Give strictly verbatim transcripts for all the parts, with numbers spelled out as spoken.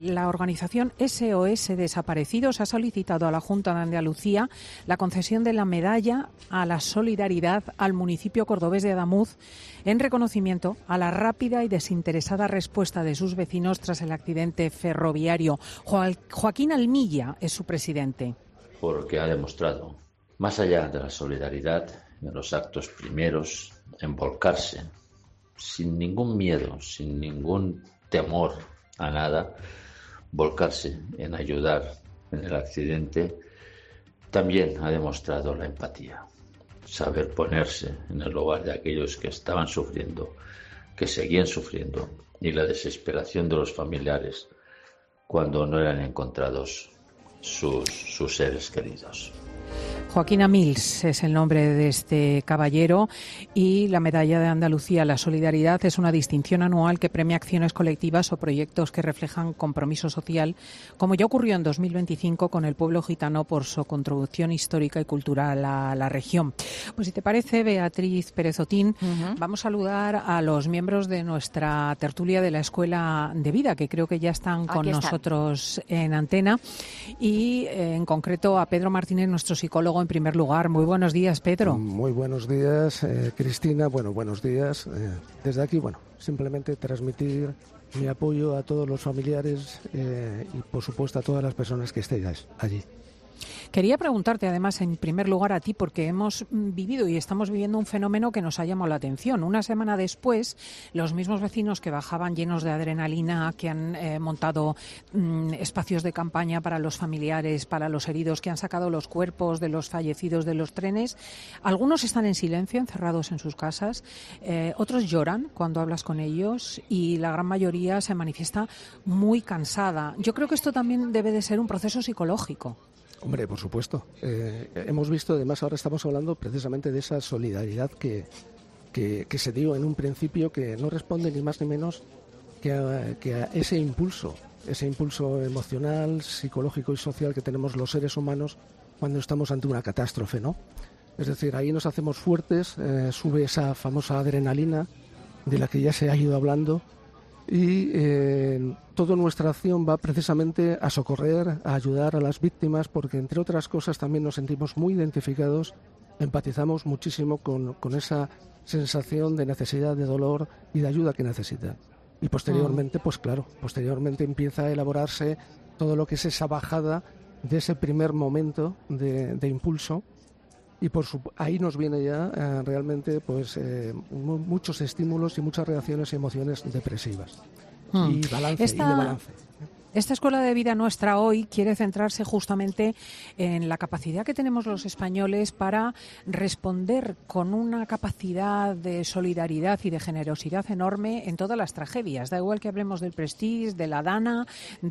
La organización S O S Desaparecidos ha solicitado a la Junta de Andalucía la concesión de la medalla a la solidaridad al municipio cordobés de Adamuz en reconocimiento a la rápida y desinteresada respuesta de sus vecinos tras el accidente ferroviario. Jo- Joaquín Almilla es su presidente. Porque ha demostrado, más allá de la solidaridad, de los actos primeros, en volcarse, sin ningún miedo, sin ningún temor a nada, volcarse en ayudar en el accidente, también ha demostrado la empatía, saber ponerse en el lugar de aquellos que estaban sufriendo, que seguían sufriendo, y la desesperación de los familiares cuando no eran encontrados sus, sus seres queridos. Joaquín Amils es el nombre de este caballero y la Medalla de Andalucía a la Solidaridad es una distinción anual que premia acciones colectivas o proyectos que reflejan compromiso social, como ya ocurrió en dos mil veinticinco con el pueblo gitano por su contribución histórica y cultural a la región. Pues si te parece, Beatriz Pérez Otín, uh-huh. vamos a saludar a los miembros de nuestra tertulia de la Escuela de Vida, que creo que ya están con Aquí nosotros están. En antena, y eh, en concreto a Pedro Martínez, nuestro psicólogo en primer lugar. Muy buenos días, Pedro. Muy buenos días, eh, Cristina. Bueno, buenos días. Eh, desde aquí, bueno, simplemente transmitir mi apoyo a todos los familiares eh, y, por supuesto, a todas las personas que estéis allí. Quería preguntarte, además, en primer lugar a ti, porque hemos vivido y estamos viviendo un fenómeno que nos ha llamado la atención. Una semana después, los mismos vecinos que bajaban llenos de adrenalina, que han eh, montado mm, espacios de campaña para los familiares, para los heridos, que han sacado los cuerpos de los fallecidos de los trenes, algunos están en silencio, encerrados en sus casas, eh, otros lloran cuando hablas con ellos y la gran mayoría se manifiesta muy cansada. Yo creo que esto también debe de ser un proceso psicológico. Hombre, por supuesto. Eh, hemos visto, además, ahora estamos hablando precisamente de esa solidaridad que, que, que se dio en un principio, que no responde ni más ni menos que a, que a ese impulso, ese impulso emocional, psicológico y social que tenemos los seres humanos cuando estamos ante una catástrofe, ¿no? Es decir, ahí nos hacemos fuertes, eh, sube esa famosa adrenalina de la que ya se ha ido hablando, y eh, toda nuestra acción va precisamente a socorrer, a ayudar a las víctimas, porque entre otras cosas también nos sentimos muy identificados, empatizamos muchísimo con, con esa sensación de necesidad, de dolor y de ayuda que necesitan. Y posteriormente, pues claro, posteriormente empieza a elaborarse todo lo que es esa bajada de ese primer momento de, de impulso. Y por su, ahí nos viene ya eh, realmente pues eh, mu- muchos estímulos y muchas reacciones y emociones depresivas. Hmm. Y balance, Esta... y de balance. Esta Escuela de Vida nuestra hoy quiere centrarse justamente en la capacidad que tenemos los españoles para responder con una capacidad de solidaridad y de generosidad enorme en todas las tragedias. Da igual que hablemos del Prestige, de la Dana,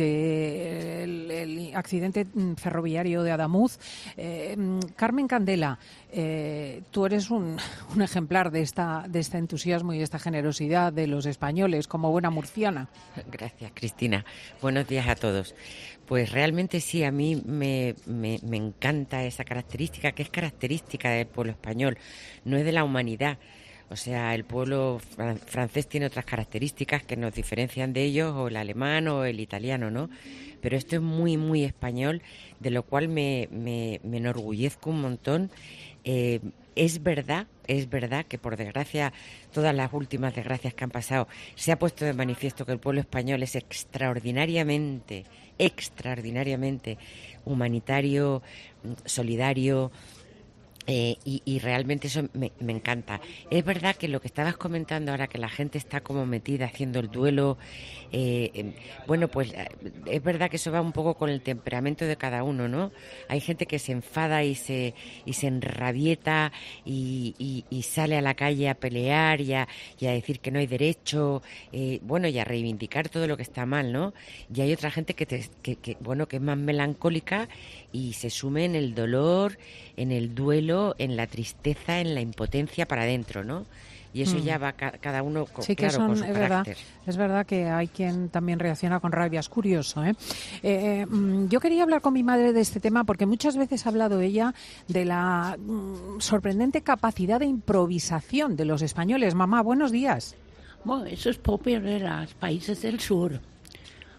del el accidente ferroviario de Adamuz. Eh, Carmen Candela, eh, tú eres un, un ejemplar de, esta, de este entusiasmo y esta generosidad de los españoles como buena murciana. Gracias, Cristina. Buenos días a todos. Pues realmente sí, a mí me, me, me encanta esa característica, que es característica del pueblo español, no es de la humanidad. O sea, el pueblo fran- francés tiene otras características que nos diferencian de ellos, o el alemán o el italiano, ¿no? Pero esto es muy, muy español, de lo cual me, me, me enorgullezco un montón. Eh, es verdad, es verdad que por desgracia, todas las últimas desgracias que han pasado, se ha puesto de manifiesto que el pueblo español es extraordinariamente, extraordinariamente humanitario, solidario, eh, y, y realmente eso me, me encanta. Es verdad que lo que estabas comentando ahora, que la gente está como metida haciendo el duelo, eh, eh, bueno, pues eh, es verdad que eso va un poco con el temperamento de cada uno, ¿no? Hay gente que se enfada y se y se enrabieta y, y, y sale a la calle a pelear y a, y a decir que no hay derecho, eh, bueno, y a reivindicar todo lo que está mal, ¿no? Y hay otra gente que, te, que, que bueno, que es más melancólica y se sume en el dolor, en el duelo, en la tristeza, en la impotencia para adentro, ¿no? Y eso mm. ya va ca- cada uno con, sí, que claro, son, con su es carácter. Verdad, es verdad que hay quien también reacciona con rabia, es curioso, ¿eh? Eh, yo quería hablar con mi madre de este tema porque muchas veces ha hablado ella de la mm, sorprendente capacidad de improvisación de los españoles. Mamá, buenos días. Bueno, eso es propio de los países del sur,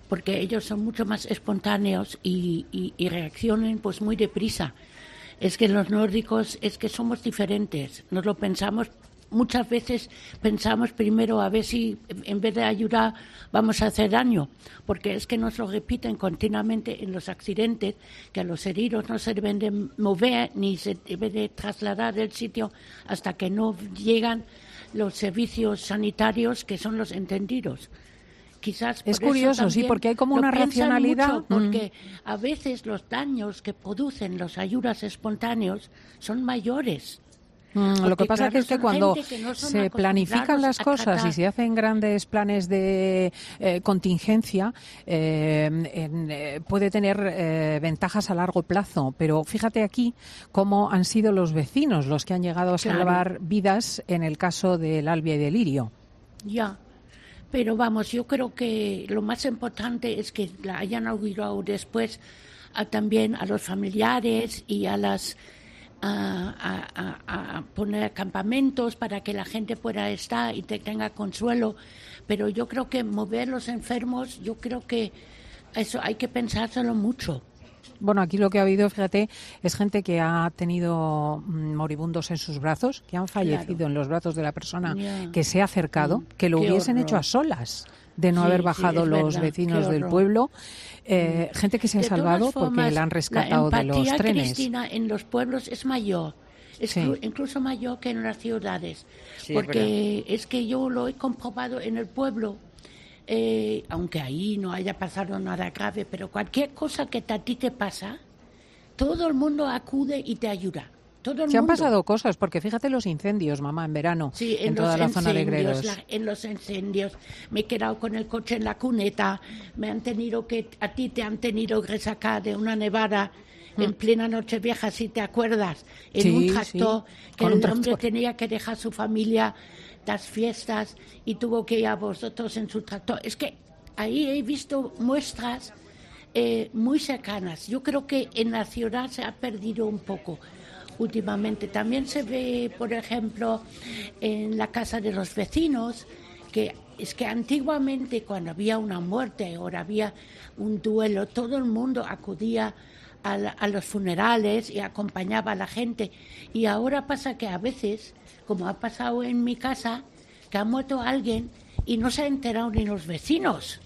porque ellos son mucho más espontáneos y, y, y reaccionan pues muy deprisa. Es que los nórdicos es que somos diferentes, nos lo pensamos. Muchas veces pensamos primero a ver si en vez de ayudar vamos a hacer daño, porque es que nos lo repiten continuamente en los accidentes, que a los heridos no se deben de mover ni se debe de trasladar del sitio hasta que no llegan los servicios sanitarios que son los entendidos. Quizás es curioso, sí, porque hay como una racionalidad. Mucho, porque mm. a veces los daños que producen los ayudas espontáneos son mayores. Mm, lo que pasa claro, es que cuando que no se planifican las cosas y se hacen grandes planes de eh, contingencia, eh, en, eh, puede tener eh, ventajas a largo plazo. Pero fíjate aquí cómo han sido los vecinos los que han llegado a salvar claro. vidas en el caso del Albia y del Lirio. Ya, pero vamos, yo creo que lo más importante es que la hayan inaugurado después a, también a los familiares y a las... A, a, a poner campamentos para que la gente pueda estar y te tenga consuelo, pero yo creo que mover los enfermos, yo creo que eso hay que pensárselo mucho. Bueno, aquí lo que ha habido, fíjate, es gente que ha tenido moribundos en sus brazos, que han fallecido claro. en los brazos de la persona yeah. que se ha acercado, que lo Qué hubiesen horror. hecho a solas, de no sí, haber bajado sí, los verdad. vecinos del pueblo. Eh, gente que se ha de salvado formas, porque la han rescatado la de los trenes. Cristina, en los pueblos es mayor, es sí. incluso mayor que en las ciudades, sí, porque es, es que yo lo he comprobado en el pueblo, eh, aunque ahí no haya pasado nada grave, pero cualquier cosa que a ti te pasa, todo el mundo acude y te ayuda. Todo el Se han mundo. pasado cosas, porque fíjate los incendios, mamá, en verano, sí, en, en toda la zona de Gredos. La, en los incendios, me he quedado con el coche en la cuneta, me han tenido que, a ti te han tenido que sacar de una nevada mm. en plena Nochevieja, si te acuerdas, en sí, un tractor, sí, que el hombre tractor. tenía que dejar su familia, las fiestas, y tuvo que ir a vosotros en su tractor. Es que ahí he visto muestras eh, muy cercanas. Yo creo que en la ciudad se ha perdido un poco. Últimamente también se ve, por ejemplo, en la casa de los vecinos, que es que antiguamente cuando había una muerte o había un duelo, todo el mundo acudía a, la, a los funerales y acompañaba a la gente. Y ahora pasa que a veces, como ha pasado en mi casa, que ha muerto alguien y no se ha enterado ni los vecinos.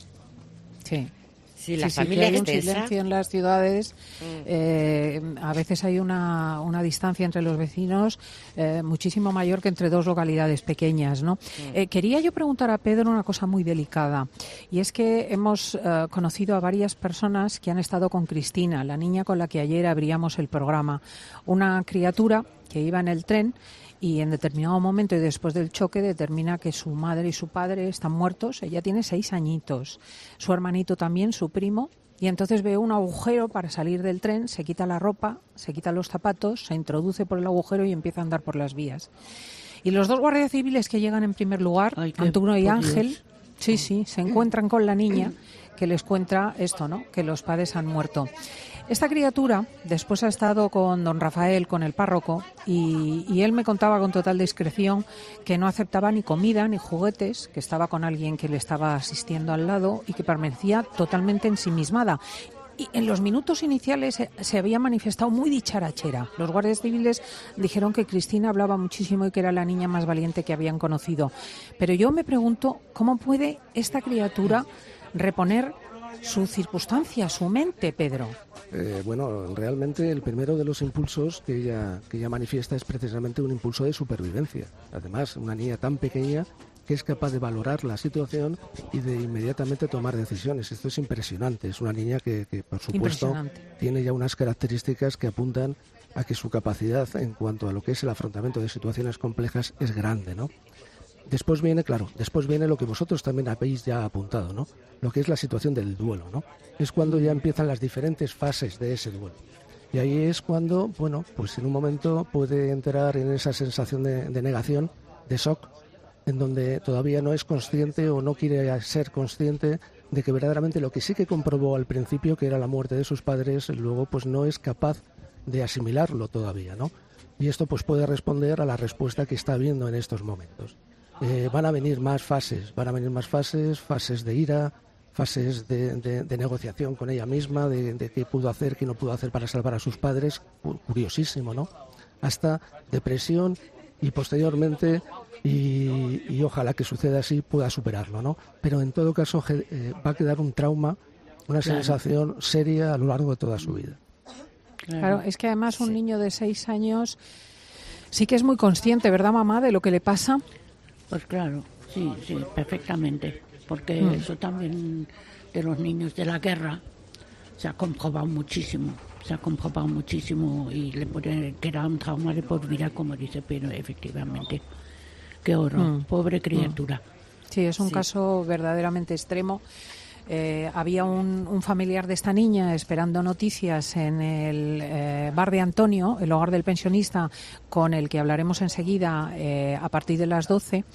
Sí. Sí, la sí, familia sí, hay un extensa. silencio en las ciudades. Mm. Eh, a veces hay una, una distancia entre los vecinos eh, muchísimo mayor que entre dos localidades pequeñas, ¿no? Mm. Eh, quería yo preguntar a Pedro una cosa muy delicada, y es que hemos eh, conocido a varias personas que han estado con Cristina, la niña con la que ayer abríamos el programa, una criatura que iba en el tren y en determinado momento y después del choque determina que su madre y su padre están muertos. Ella tiene seis añitos, su hermanito también, su primo, y entonces ve un agujero para salir del tren, se quita la ropa, se quita los zapatos, se introduce por el agujero y empieza a andar por las vías. Y los dos guardias civiles que llegan en primer lugar, Ay, Antuno y Ángel, Dios. sí, sí, se encuentran con la niña que les cuenta esto, ¿no? Que los padres han muerto. Esta criatura después ha estado con don Rafael, con el párroco, y, y él me contaba con total discreción que no aceptaba ni comida ni juguetes, que estaba con alguien que le estaba asistiendo al lado y que permanecía totalmente ensimismada. Y en los minutos iniciales se, se había manifestado muy dicharachera. Los guardias civiles dijeron que Cristina hablaba muchísimo y que era la niña más valiente que habían conocido. Pero yo me pregunto, ¿cómo puede esta criatura reponer su circunstancia, su mente, Pedro? Eh, bueno, realmente el primero de los impulsos que ella, que ella manifiesta es precisamente un impulso de supervivencia. Además, una niña tan pequeña que es capaz de valorar la situación y de inmediatamente tomar decisiones. Esto es impresionante. Es una niña que, que por supuesto, tiene ya unas características que apuntan a que su capacidad en cuanto a lo que es el afrontamiento de situaciones complejas es grande, ¿no? Después viene, claro, después viene lo que vosotros también habéis ya apuntado, ¿no? Lo que es la situación del duelo, ¿no? Es cuando ya empiezan las diferentes fases de ese duelo. Y ahí es cuando, bueno, pues en un momento puede entrar en esa sensación de, de negación, de shock, en donde todavía no es consciente o no quiere ser consciente de que verdaderamente lo que sí que comprobó al principio, que era la muerte de sus padres, luego pues no es capaz de asimilarlo todavía, ¿no? Y esto pues puede responder a la respuesta que está viendo en estos momentos. Eh, van a venir más fases, van a venir más fases, fases de ira, fases de, de, de negociación con ella misma, de, de qué pudo hacer, qué no pudo hacer para salvar a sus padres, curiosísimo, ¿no? Hasta depresión y posteriormente, y, y ojalá que suceda así, pueda superarlo, ¿no? Pero en todo caso eh, va a quedar un trauma, una claro. sensación seria a lo largo de toda su vida. Claro, claro es que además un sí. niño de seis años sí que es muy consciente, ¿verdad, mamá, de lo que le pasa? Pues claro, sí, sí, perfectamente. Porque mm. eso también de los niños de la guerra se ha comprobado muchísimo, se ha comprobado muchísimo y le pone que era un trauma de por vida, como dice Pedro, efectivamente. Qué horror, mm. pobre criatura. Sí, es un sí. caso verdaderamente extremo. Eh, había un, un familiar de esta niña esperando noticias en el eh, bar de Antonio, el hogar del pensionista, con el que hablaremos enseguida eh, a partir de las doce.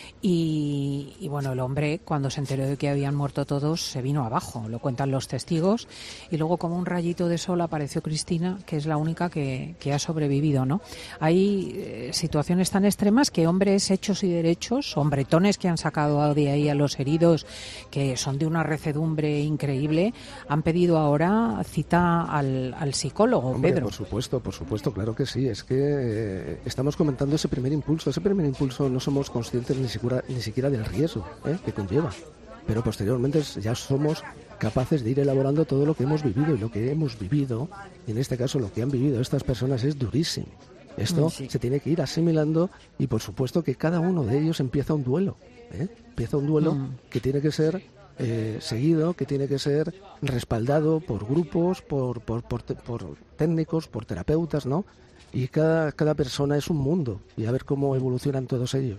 Y, y bueno, el hombre, cuando se enteró de que habían muerto todos, se vino abajo, lo cuentan los testigos, y luego como un rayito de sol apareció Cristina, que es la única que, que ha sobrevivido, ¿no? Hay eh, situaciones tan extremas que hombres hechos y derechos, hombretones que han sacado de ahí a los heridos, que son de una recedumbre increíble, han pedido ahora cita al, al psicólogo. Hombre, Pedro. Por supuesto, por supuesto, claro que sí. Es que eh, estamos comentando ese primer impulso. Ese primer impulso no somos conscientes ni siquiera ni siquiera del riesgo ¿eh? que conlleva, pero posteriormente ya somos capaces de ir elaborando todo lo que hemos vivido, y lo que hemos vivido, y en este caso lo que han vivido estas personas, es durísimo. Esto sí. se tiene que ir asimilando, y por supuesto que cada uno de ellos empieza un duelo ¿eh? empieza un duelo mm. que tiene que ser eh, seguido, que tiene que ser respaldado por grupos, por, por, por, por técnicos, por terapeutas, ¿no? Y cada, cada persona es un mundo, y a ver cómo evolucionan todos ellos.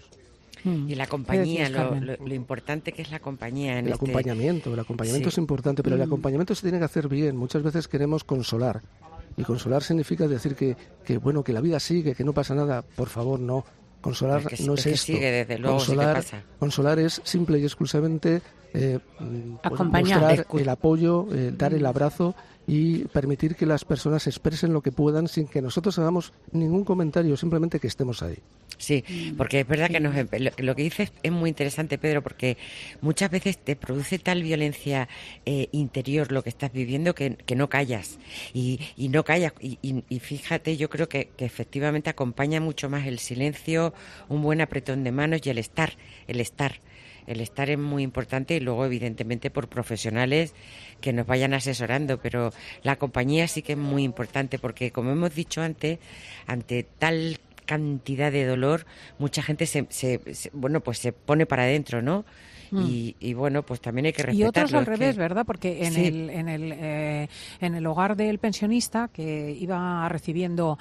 Y la compañía, lo, lo, lo importante que es la compañía. En el este... acompañamiento, el acompañamiento sí. es importante, pero mm. el acompañamiento se tiene que hacer bien. Muchas veces queremos consolar, y consolar significa decir que, que bueno, que la vida sigue, que no pasa nada. Por favor, no. Consolar es que, no es, es esto. Que sigue, desde luego, consolar, sí que pasa. Consolar es simple y exclusivamente eh, acompañar, mostrar el apoyo, eh, dar el abrazo y permitir que las personas expresen lo que puedan sin que nosotros hagamos ningún comentario, simplemente que estemos ahí. Sí, porque es verdad que nos, lo, lo que dices es muy interesante, Pedro, porque muchas veces te produce tal violencia eh, interior lo que estás viviendo que, que no callas, y, y no callas, y, y, y fíjate, yo creo que, que efectivamente acompaña mucho más el silencio, un buen apretón de manos y el estar, el estar. El estar es muy importante, y luego evidentemente por profesionales que nos vayan asesorando, pero la compañía sí que es muy importante, porque como hemos dicho antes, ante tal cantidad de dolor, mucha gente se, se, se bueno pues se pone para adentro, ¿no? Y, y bueno, pues también hay que respetarlo. Y otros al revés, que... ¿verdad? Porque en sí. el en el eh, en el hogar del pensionista, que iba recibiendo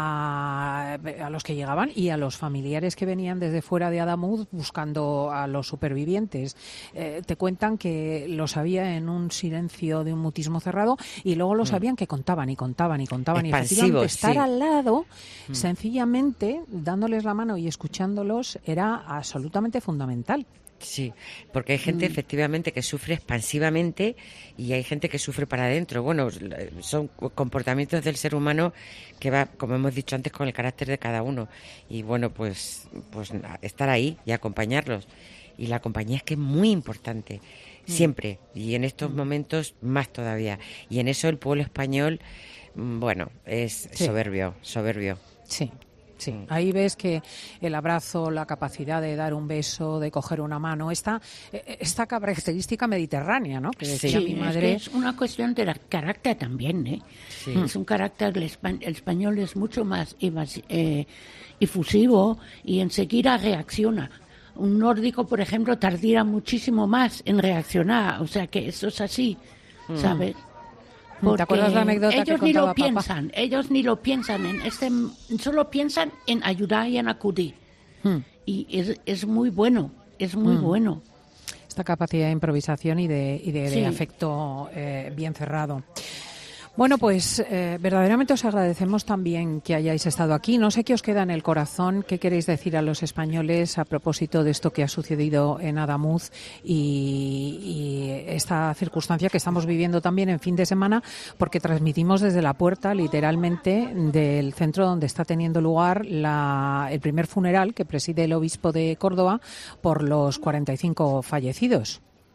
a, a los que llegaban y a los familiares que venían desde fuera de Adamuz buscando a los supervivientes, eh, te cuentan que los había en un silencio de un mutismo cerrado, y luego los mm. habían que contaban y contaban y contaban. Expansivo, y efectivamente estar sí. al lado, mm. sencillamente dándoles la mano y escuchándolos, era absolutamente fundamental. Sí, porque hay gente mm. efectivamente que sufre expansivamente y hay gente que sufre para adentro. Bueno, son comportamientos del ser humano que va, como hemos dicho antes, con el carácter de cada uno. Y bueno, pues, pues estar ahí y acompañarlos. Y la compañía es que es muy importante, mm. siempre, y en estos mm. momentos más todavía. Y en eso el pueblo español, bueno, es sí. soberbio, soberbio. Sí. Sí, ahí ves que el abrazo, la capacidad de dar un beso, de coger una mano, esta, esta característica mediterránea, ¿no? Que decía sí, mi madre. Es, que es una cuestión de carácter también, ¿eh? Sí. Es un carácter, el, espa- el español es mucho más evas- eh, efusivo y enseguida reacciona. Un nórdico, por ejemplo, tardará muchísimo más en reaccionar, o sea que eso es así, ¿sabes? Porque ¿te acuerdas la anécdota ellos que ni lo papá? piensan, ellos ni lo piensan en este, solo piensan en ayudar y en acudir. Hmm. Y es, es muy bueno, es muy hmm. bueno. Esta capacidad de improvisación y de, y de, sí. de afecto eh, bien cerrado. Bueno, pues eh, verdaderamente os agradecemos también que hayáis estado aquí. No sé qué os queda en el corazón, qué queréis decir a los españoles a propósito de esto que ha sucedido en Adamuz y, y esta circunstancia que estamos viviendo también en fin de semana, porque transmitimos desde la puerta, literalmente, del centro donde está teniendo lugar la, el primer funeral que preside el obispo de Córdoba por los cuarenta y cinco fallecidos.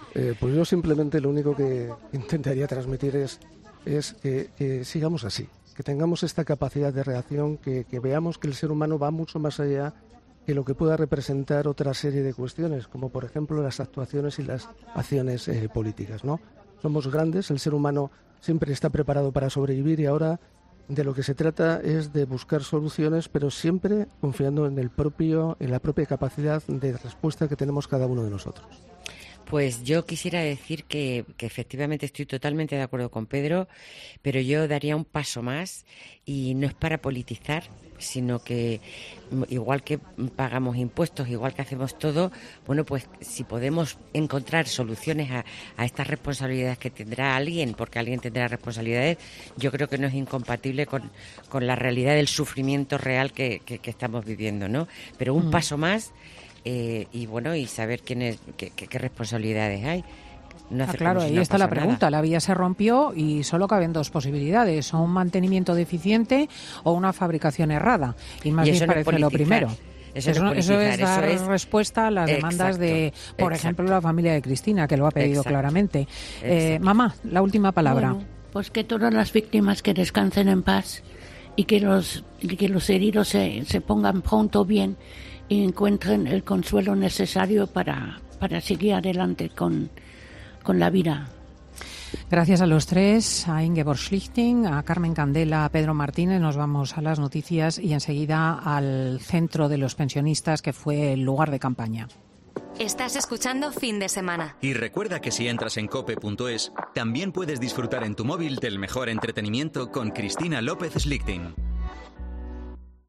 Eh, pues yo simplemente lo único que intentaría transmitir es, es que, que sigamos así, que tengamos esta capacidad de reacción, que, que veamos que el ser humano va mucho más allá que lo que pueda representar otra serie de cuestiones, como por ejemplo las actuaciones y las acciones eh, políticas, ¿no? Somos grandes, el ser humano siempre está preparado para sobrevivir y ahora de lo que se trata es de buscar soluciones, pero siempre confiando en el propio, en la propia capacidad de respuesta que tenemos cada uno de nosotros. Pues yo quisiera decir que, que efectivamente estoy totalmente de acuerdo con Pedro, pero yo daría un paso más y no es para politizar, sino que igual que pagamos impuestos, igual que hacemos todo, bueno, pues si podemos encontrar soluciones a, a estas responsabilidades que tendrá alguien, porque alguien tendrá responsabilidades, yo creo que no es incompatible con, con la realidad del sufrimiento real que, que, que estamos viviendo, ¿no? Pero un mm. paso más eh, y bueno, y saber quién es, qué, qué, qué responsabilidades hay. No ah, claro, ahí no está la pregunta. Nada. La vía se rompió y solo caben dos posibilidades, o un mantenimiento deficiente o una fabricación errada. Y más y bien parece no lo primero. Eso, eso, no es, eso es dar eso es... respuesta a las demandas exacto, de, por exacto. ejemplo, la familia de Cristina, que lo ha pedido exacto, claramente. Eh, mamá, la última palabra. Bueno, pues que todas las víctimas que descansen en paz y que los, y que los heridos se, se pongan pronto bien y encuentren el consuelo necesario para, para seguir adelante con... con la vida. Gracias a los tres, a Ingeborg Schlichting, a Carmen Candela, a Pedro Martínez. Nos vamos a las noticias y enseguida al centro de los pensionistas, que fue el lugar de campaña. Estás escuchando Fin de Semana. Y recuerda que si entras en cope punto es, también puedes disfrutar en tu móvil del mejor entretenimiento con Cristina López Schlichting.